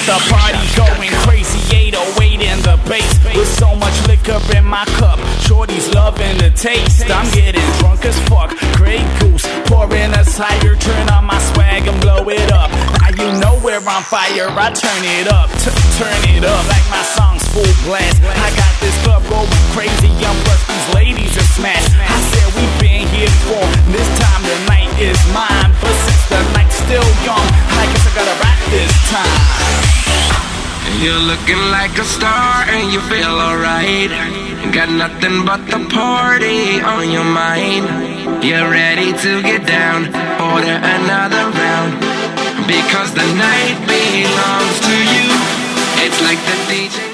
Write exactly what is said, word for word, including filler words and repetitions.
got the party going crazy, eight oh eight in the bass. With so much liquor in my cup, shorty's loving the taste. I'm getting drunk as fuck, Grey Goose, pouring us higher. Turn on my swag and blow it up. Now you know we're on fire, I turn it up, t turn it up. Like my song's full blast, I got this club going crazy. Young plus these ladies are smashed. I said we've been here for this time, the night is mine. But since the night's still young, I guess I gotta rock this time. You're looking like a star and you feel alright. Got nothing but the party on your mind. You're ready to get down, order another round, because the night belongs to you. It's like the D J